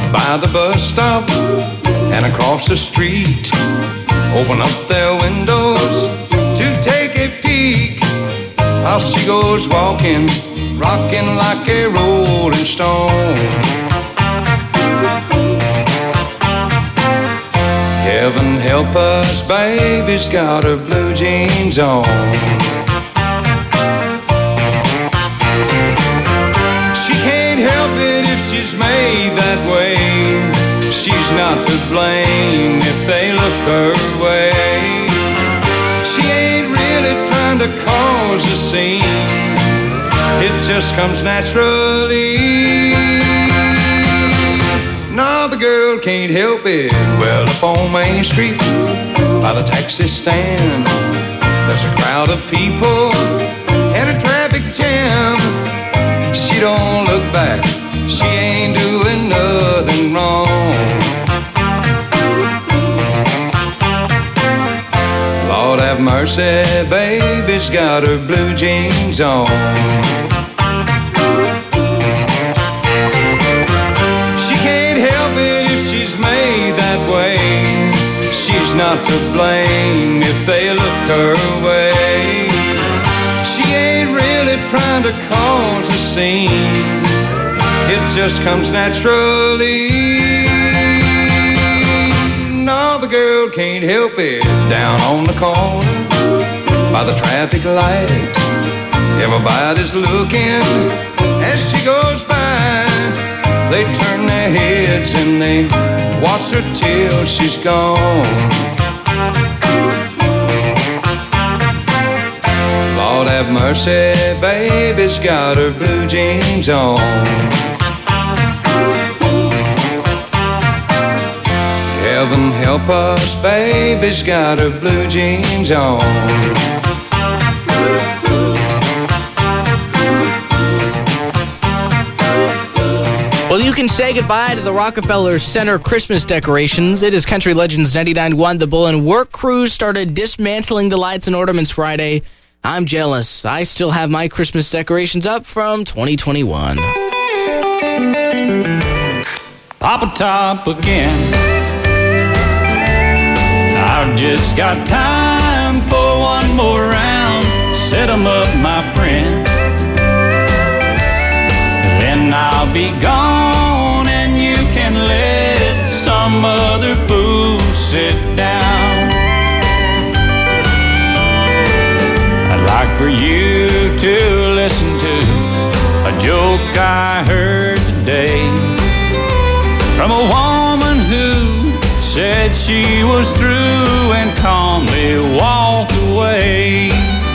by the bus stop and across the street, open up their windows to take a peek, how she goes walking, rocking like a rolling stone. Heaven help us, baby's got her blue jeans on. She can't help it if she's made that way. She's not to blame if they look her way. She ain't really trying to cause a scene. It just comes naturally. No, the girl can't help it. Well, up on Main Street, by the taxi stand, there's a crowd of people and a traffic jam. She don't look back, she ain't doing nothing wrong. Lord have mercy, baby's got her blue jeans on. She's not to blame if they look her way. She ain't really trying to cause a scene. It just comes naturally. No, the girl can't help it. Down on the corner, by the traffic light, everybody's looking as she goes by. They turn their heads and they watch her till she's gone. Lord have mercy, baby's got her blue jeans on. Heaven help us, baby's got her blue jeans on. Well, you can say goodbye to the Rockefeller Center Christmas decorations. It is Country Legends 99.1. The Bull and Work crew started dismantling the lights and ornaments Friday. I'm jealous. I still have my Christmas decorations up from 2021. Papa Top again. I've just got time for one more round. Set 'em up, my friend. Then I'll be gone and you can let some other fool sit down. I'd like for you to listen to a joke I heard today from a woman who said she was through and calmly walked away.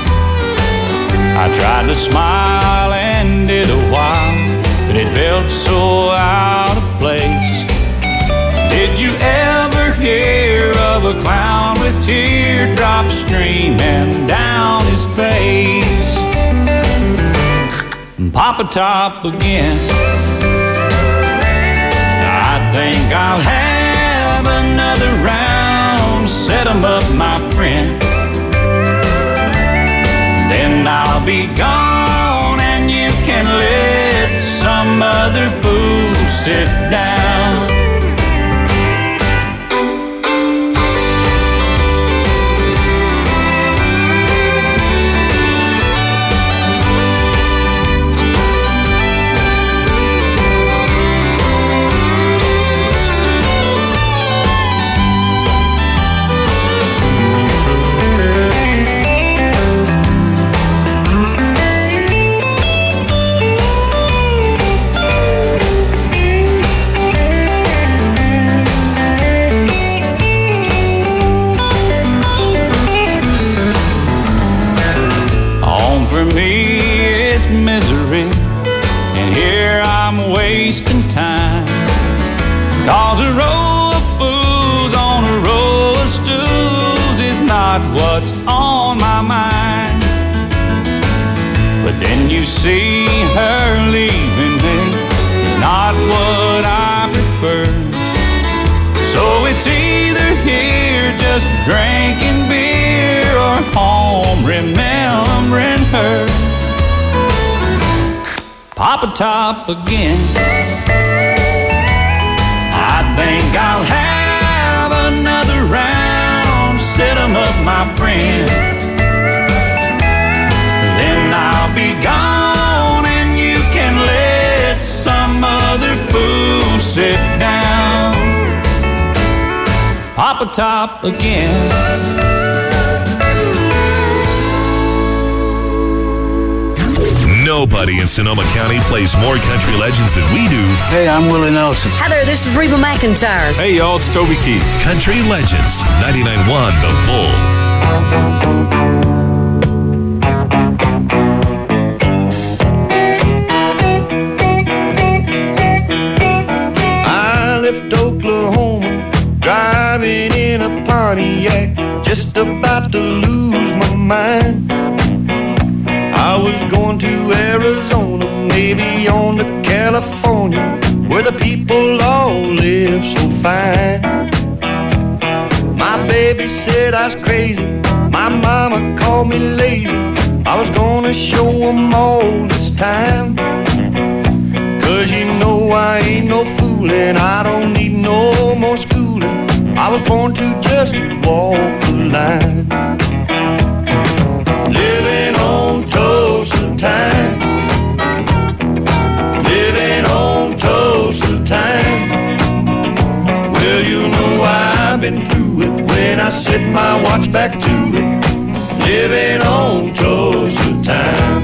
I tried to smile and did a while, but it felt so out of place. Did you ever hear of a clown with teardrops streaming down his face? Papa Top again. I think I'll have another round. Set 'em up, my friend. Then I'll be gone and you can let some other fool sit down. Wasting time, 'cause a row of fools on a row of stools is not what's on my mind. But then you see her leaving me is not what I prefer. So it's either here just drinking beer or home remembering her. Papa Top again. I think I'll have another round, set 'em up, my friend. Then I'll be gone and you can let some other fool sit down. Papa Top again. Nobody in Sonoma County plays more country legends than we do. Hey, I'm Willie Nelson. Hi there, this is Reba McEntire. Hey, y'all, it's Toby Keith. Country Legends, 99.1 The Bull. I left Oklahoma, driving in a Pontiac, just about to lose my mind. I was going to Arizona, maybe on to California, where the people all live so fine. My baby said I was crazy, my mama called me lazy. I was gonna show them all this time. Cause you know I ain't no fooling, I don't need no more schooling. I was born to just walk the line. Living on Tulsa time, living on Tulsa time. Well, you know I've been through it when I set my watch back to it. Living on Tulsa time.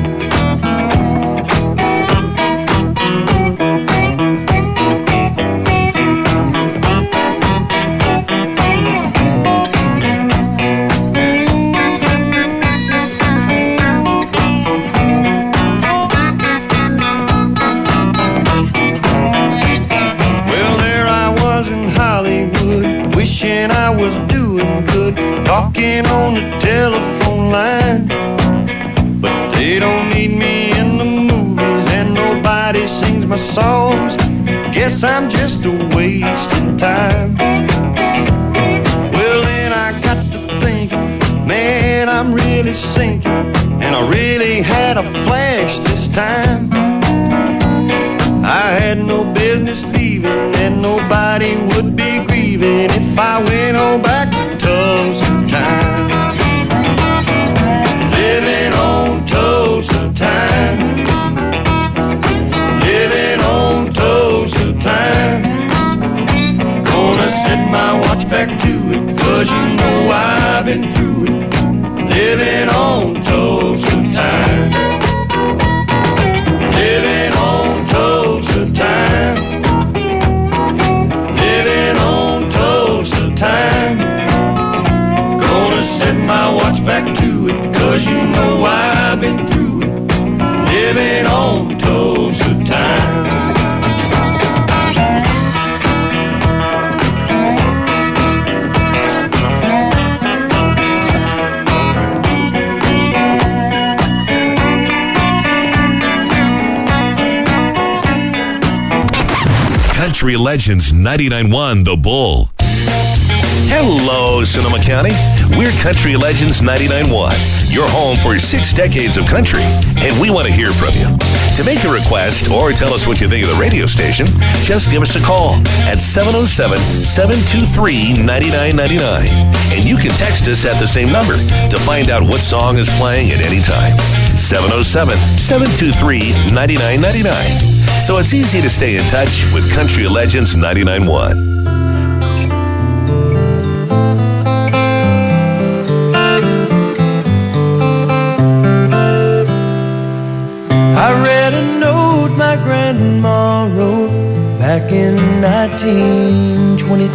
I was doing good, talking on the telephone line. But they don't need me in the movies, and nobody sings my songs. Guess I'm just a wasting time. Well, then I got to thinking, man, I'm really sinking, and I really had a flash this time. I had no business leaving, and nobody would be grieving if I went on back to Tulsa time. Living on Tulsa time. Living on Tulsa time. Gonna set my watch back to it, cause you know I've been through it. Living on Tulsa time. Living on Tulsa time. Living on Tulsa time. Gonna set my watch back to it, cause you know I've been through it. Living on Tulsa time. Country Legends 99.1 The Bull. Hello, Sonoma County. We're Country Legends 99.1, your home for 6 decades of country, and we want to hear from you. To make a request or tell us what you think of the radio station, just give us a call at 707-723-9999. And you can text us at the same number to find out what song is playing at any time. 707-723-9999. So it's easy to stay in touch with Country Legends 99.1. I read a note my grandma wrote back in 1923.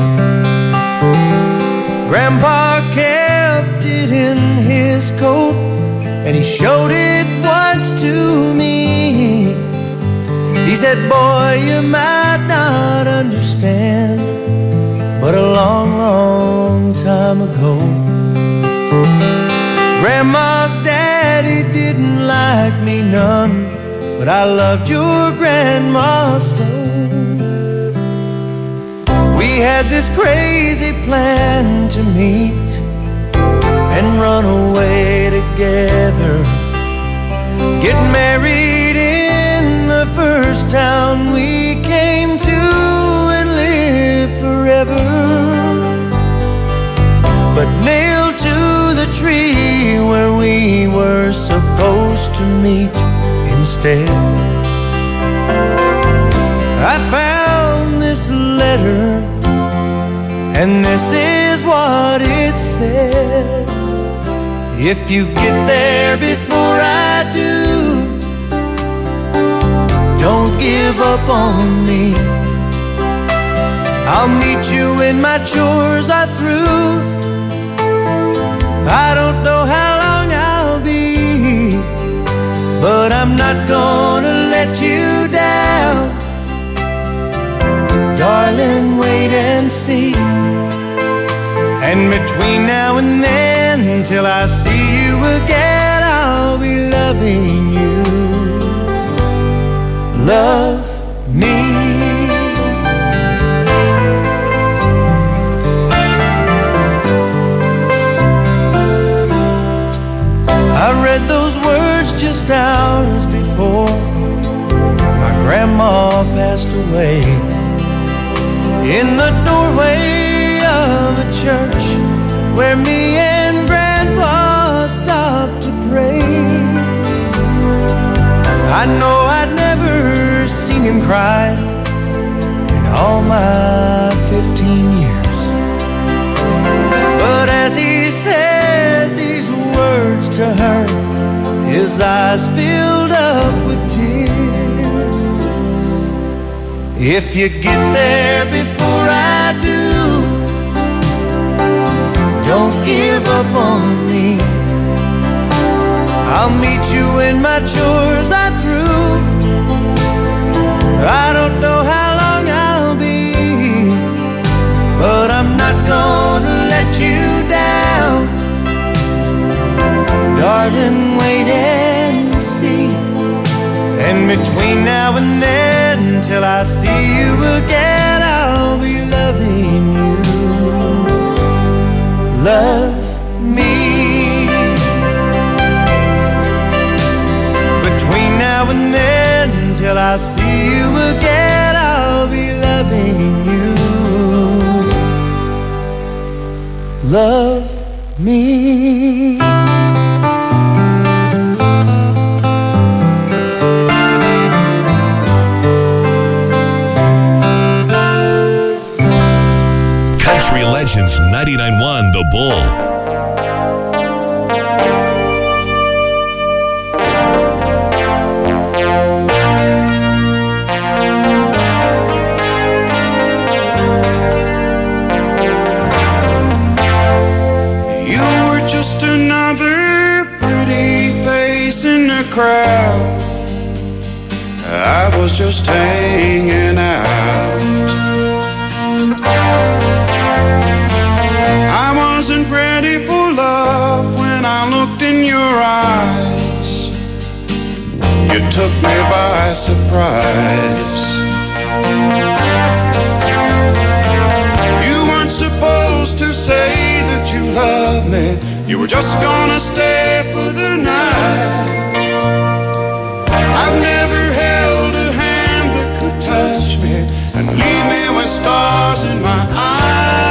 Grandpa kept it in his coat, and he showed it once to me. He said, boy, you might not understand, but a long, long time ago, Grandma's daddy didn't like me none, but I loved your grandma so. We had this crazy plan to meet and run away together, get married in the first town we came to and live instead. I found this letter, and this is what it said. If you get there before I do, don't give up on me. I'll meet you when my chores are through. I don't know how long I'll be, but I'm not gonna let you down. Darling, wait and see. And between now and then, till I see you again, I'll be loving you. Love me. I read those words just hours before my grandma passed away, in the doorway of a church where me and Grandpa stopped to pray. I know I'd never seen him cry in all my 15 years, but as he said these words to her, his eyes filled up with tears. If you get there before I do, don't give up on me. I'll meet you when my chores are through. I don't know how long I'll be, but I'm not gonna let you down. Darling, wait and see. And between now and then, till I see you again, I'll be loving you. Love me. Between now and then, till I see you again, I'll be loving you. Love me. Legends 99.1 The Bull. You were just another pretty face in the crowd. I was just hanging out. I wasn't ready for love when I looked in your eyes. You took me by surprise. You weren't supposed to say that you loved me. You were just gonna stay for the night. I've never held a hand that could touch me and leave me with stars in my eyes.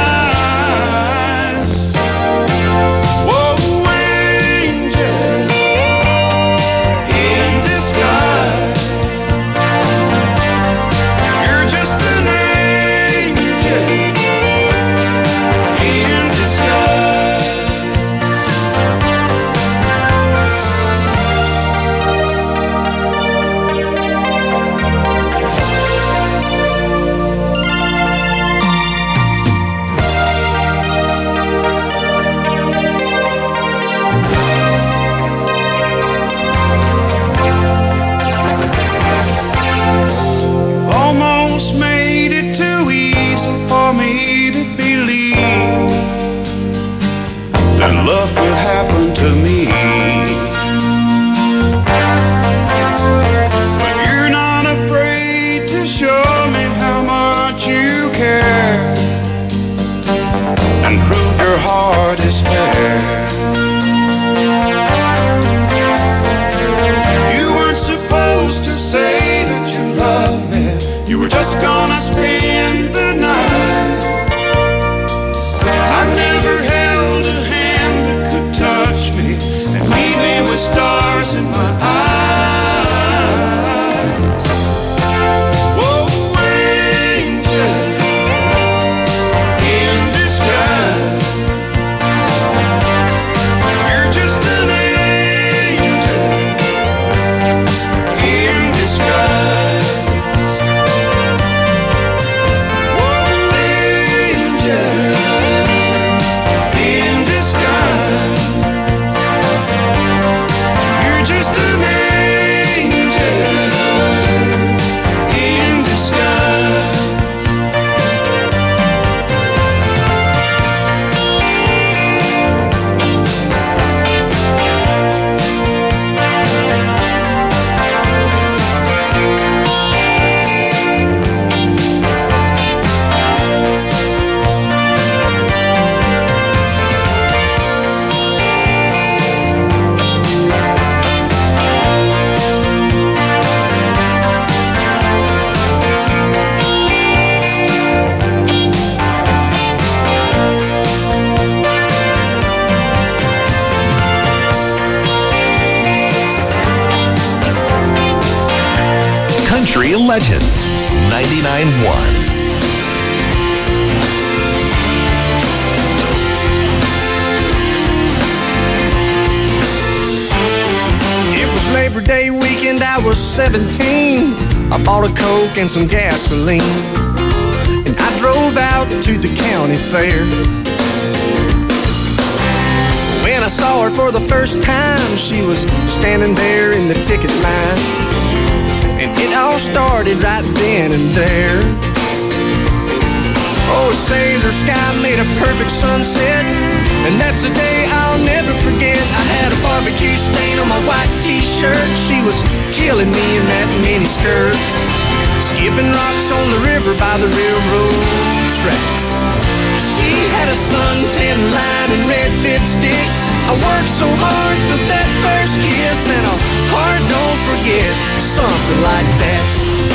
Country Legends 99.1. Labor Day weekend, I was 17. I bought a Coke and some gasoline, and I drove out to the county fair. When I saw her for the first time, she was standing there in the ticket line, and it all started right then and there. Oh, a sailor sky made a perfect sunset, and that's a day I'll never forget. I had a barbecue stain on my white t-shirt. She was killing me in that mini skirt, skipping rocks on the river by the railroad tracks. She had a suntan line and red lipstick. I worked so hard for that first kiss, and a heart don't forget, something like that.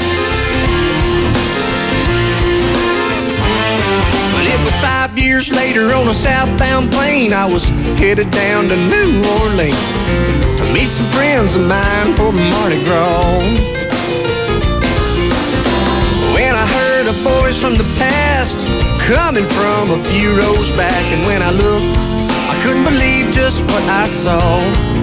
It was 5 years later on a southbound plane. I was headed down to New Orleans to meet some friends of mine for Mardi Gras. When I heard a voice from the past coming from a few rows back, and when I looked, I couldn't believe just what I saw.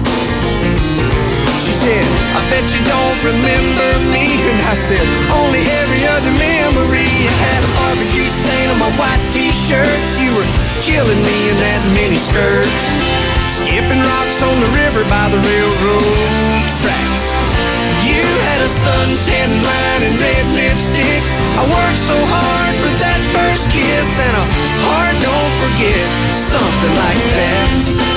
She said, I bet you don't remember me. And I said, only every other memory. I had a barbecue stain on my white t-shirt. You were killing me in that mini skirt, skipping rocks on the river by the railroad tracks. You had a suntan line and red lipstick. I worked so hard for that first kiss, and a heart don't forget, something like that.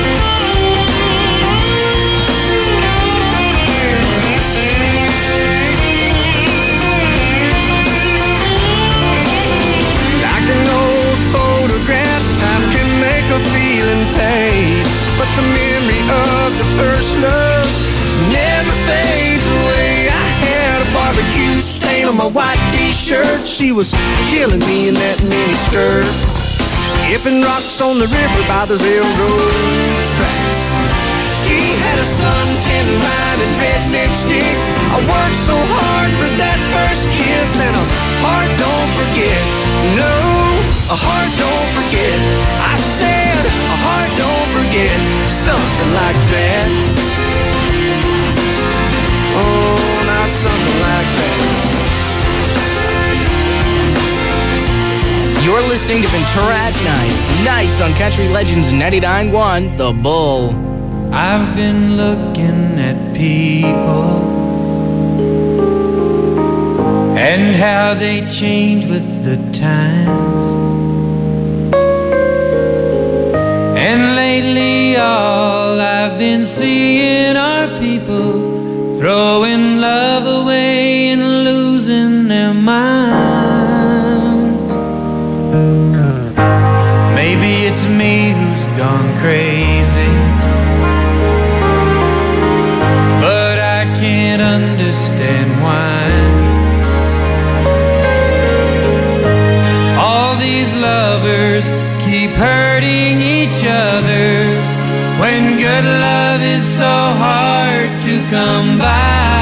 Time can make a feeling fade, but the memory of the first love never fades away. I had a barbecue stain on my white t-shirt. She was killing me in that mini skirt, skipping rocks on the river by the railroad tracks. She had a suntan line and red lipstick. I worked so hard for that first kiss, and a heart don't forget. No, a heart don't forget. I said a heart don't forget, something like that. Oh, not something like that. You're listening to Ventura at Night. Nights on Country Legends 99.1, The Bull. I've been looking at people and how they change with the times. And lately all I've been seeing are people throwing love away and losing their minds. Maybe it's me who's gone crazy, but I can't understand why all these lovers keep hurting each other when good love is so hard to come by.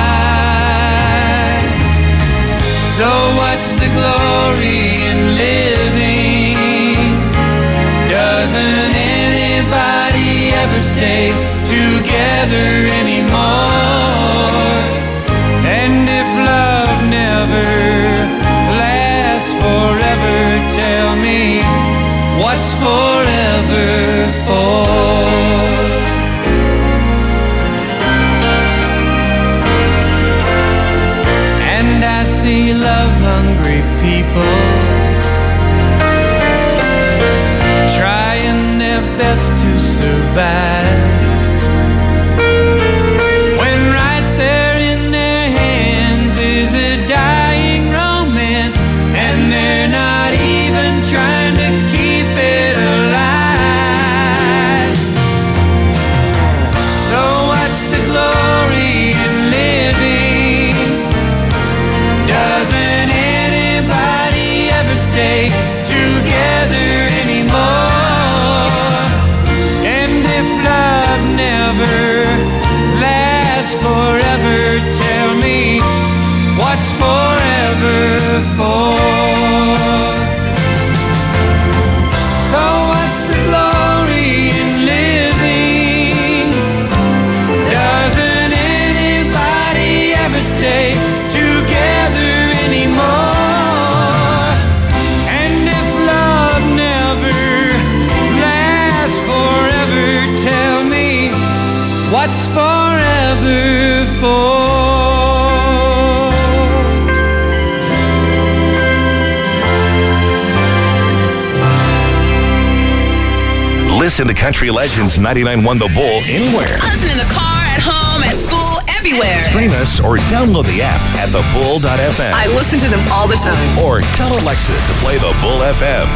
So what's the glory in living? Doesn't anybody ever stay together anymore? And if love never lasts forever, tell me, what's forever for? And I see love-hungry people trying their best to survive, when right there in their hands is a dying romance, and they're not even trying to keep it alive. So what's the glory in living? Doesn't anybody ever stay together anymore? And if forever for? So what's the glory in living? Doesn't anybody ever stay together anymore? And if love never lasts forever, tell me, what's forever for? Listen to Country Legends 99.1 The Bull anywhere. Listen in the car, at home, at school, everywhere. Stream us or download the app at thebull.fm. I listen to them all the time. Or tell Alexa to play The Bull FM.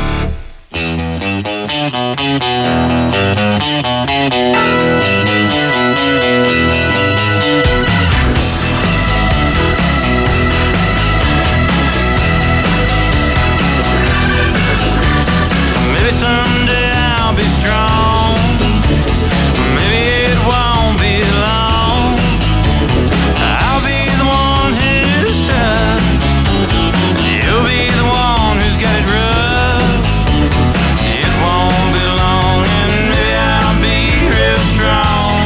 Maybe someday I'll be strong. Maybe it won't be long. I'll be the one who's tough. You'll be the one who's got it rough. It won't be long and maybe I'll be real strong.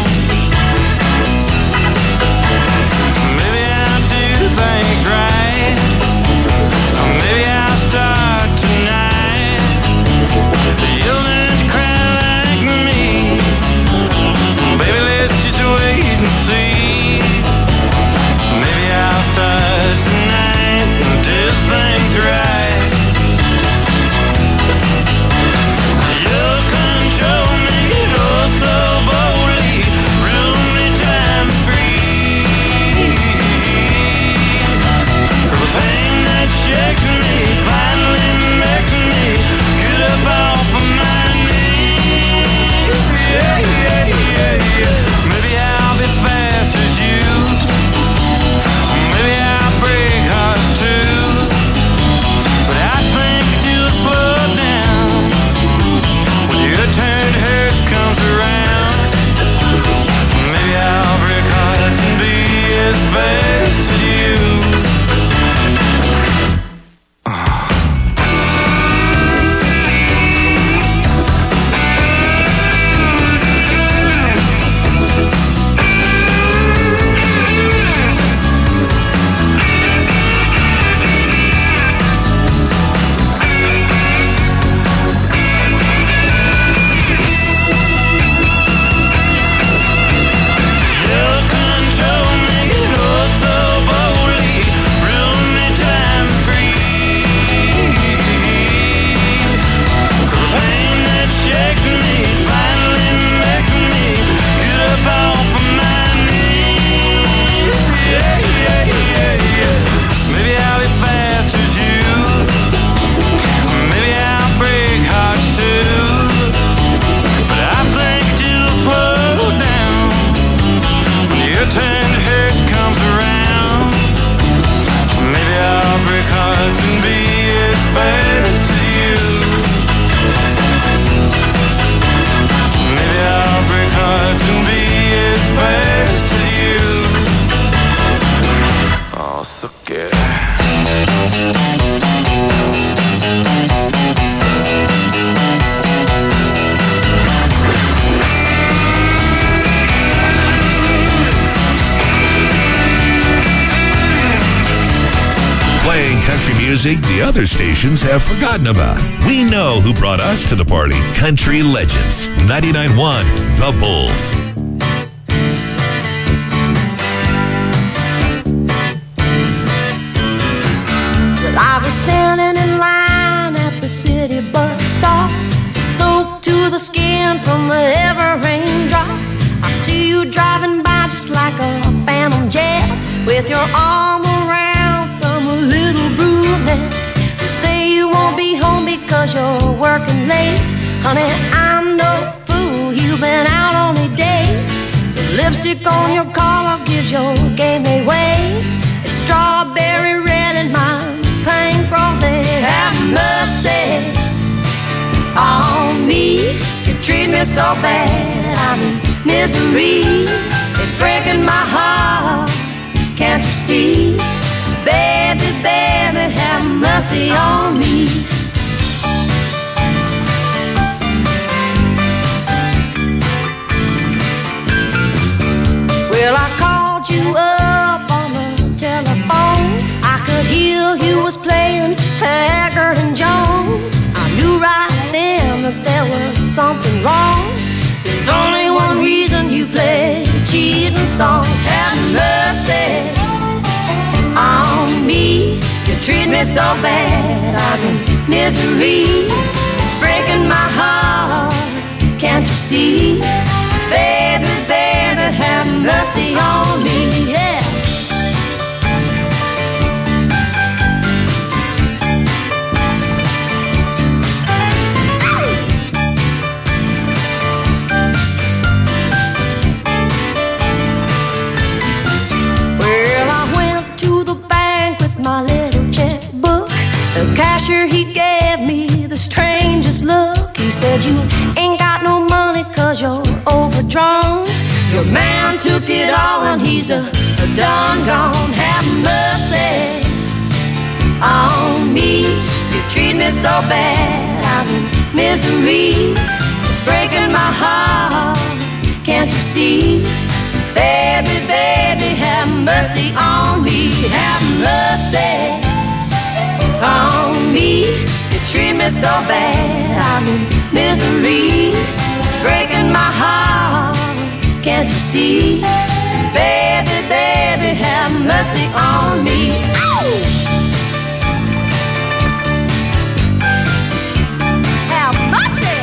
Maybe I'll do things right. Or maybe I'll start tonight. You'll learn to cry like me. Baby, let's just wait and see. Maybe I'll start tonight and do things right. You'll control me, oh so boldly, rule me time free. So the pain that shakes me finally makes me get up off of my knees. Yeah, yeah, yeah, yeah. Maybe I'll be fast as you. Maybe I'll break hearts too. But I think that you'll slow down when your turn to hurt comes around. Maybe I'll break hearts and be as fast as you. You'll control me, oh so boldly, rule me time free. So the pain that shakes me finally makes me get up off of my knees. Yeah, yeah, yeah, yeah. Maybe I'll be fast as you. Maybe I'll break hearts too. But I think you'll slow down when your turn to hurt comes around. Maybe I'll break hearts and be as fast as you. Maybe I'll break hearts and be as fast as you. Oh, so good. Playing country music the other stations have forgotten about. We know who brought us to the party. Country Legends 99.1 The Bull. Well, I was standing in line at the city bus stop, soaked to the skin from a heavy raindrop. I see you driving by just like a phantom jet, with your arm around some little brunette. You say you won't be home because you're working late. Honey, I'm no fool, you've been out on a date. The lipstick on your collar gives your game away. It's strawberry red and mine's pink rosy. Have mercy on me. You treat me so bad, I'm in misery. It's breaking my heart, can't you see? Baby, mercy on me. Well, I called you up on the telephone. I could hear you was playing Haggard and Jones. I knew right then that there was something wrong. There's only one reason you play cheating songs. Have mercy on me. You treat me so bad, I'm in misery. It's breaking my heart, can't you see? Baby, baby, have mercy on me, yeah. Well, I went to the bank with my little checkbook. The cashier, he gave me the strangest look. He said, you ain't got no money 'cause you're overdrawn. Your man took it all and he's a done gone. Have mercy on me. You treat me so bad, I'm in misery. It's breaking my heart, can't you see? Baby, baby, have mercy on me. Have mercy on me. You treat me so bad, I'm in misery. It's breaking my heart, can't you see? Baby, baby, have mercy on me. Ow! Have mercy.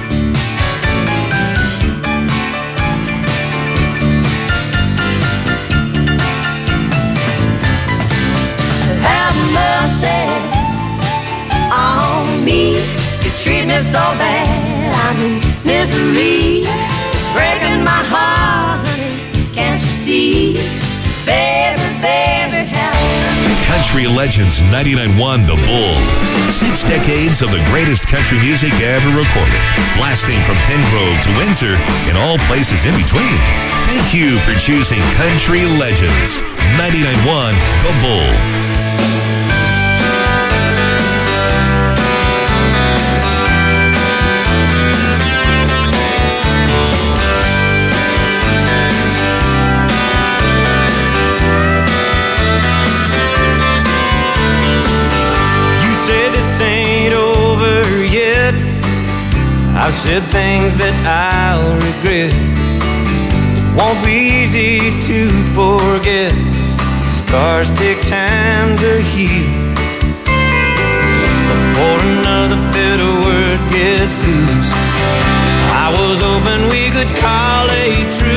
Have mercy on me. You treat me so bad, I'm in misery. Breaking my heart, honey, can't you see? Baby, baby, have Country Legends 99.1 The Bull. 6 decades of the greatest country music ever recorded. Blasting from Pengrove to Windsor and all places in between. Thank you for choosing Country Legends 99.1 The Bull. I've said things that I'll regret. It won't be easy to forget. Scars take time to heal. Before another bitter word gets loose, I was hoping we could call a truce.